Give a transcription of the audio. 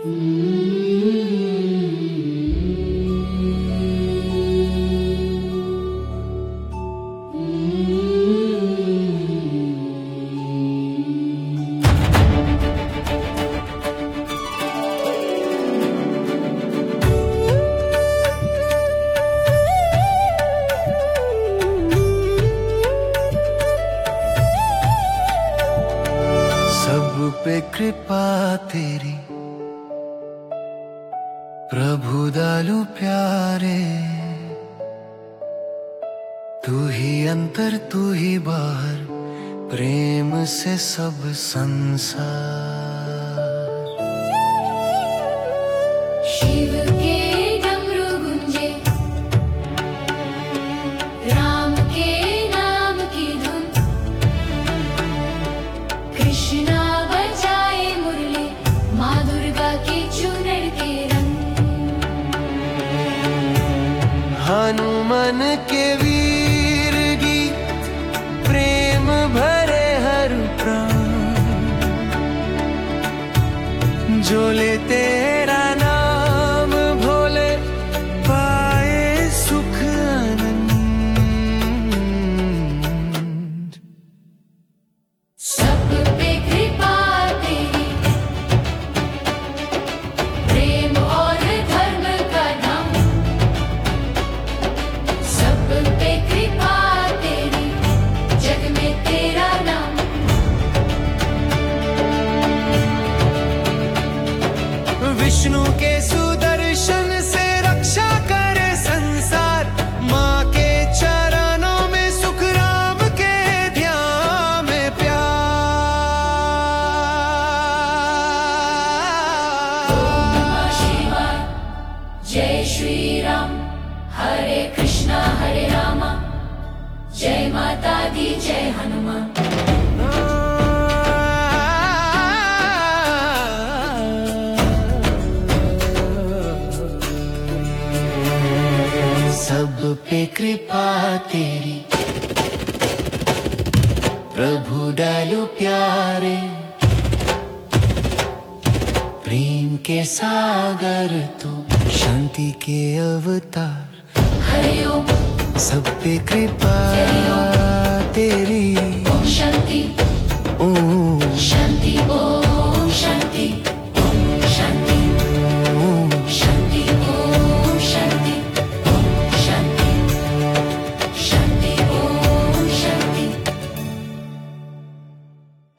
सब पे कृपा तेरी प्रभु दयालु प्यारे, तू ही अंतर तू ही बाहर, प्रेम से सब संसार। शिव के डमरू गुंजे, राम के नाम की धुन, कृष्णा बजाए मुरली, माँ दुर्गा की चुनर के रंग। हनुमान के वीर गीत, प्रेम भरे हर प्राण, जो ले तेरा नाम भोले पाए सुख आनंद। सब पे कृपा तेरी, प्रेम और धर्म का नाम। सब पे कृपा तेरी, जग में तेरा नाम। विष्णु के सुदर्शन से रक्षा करे संसार, माँ के चरणों में सुख, राम के ध्यान में प्यार। ओम नमः शिवाय, जय श्री राम, हरे कृष्णा हरे रामा, जय माता दी जय हनुमान। सब पे कृपा तेरी प्रभु दयालु प्यारे, प्रेम के सागर तू, शांति के अवतार। हरि ओम, सब पे कृपा तेरी, ओम शांति, ओम शांति ओम।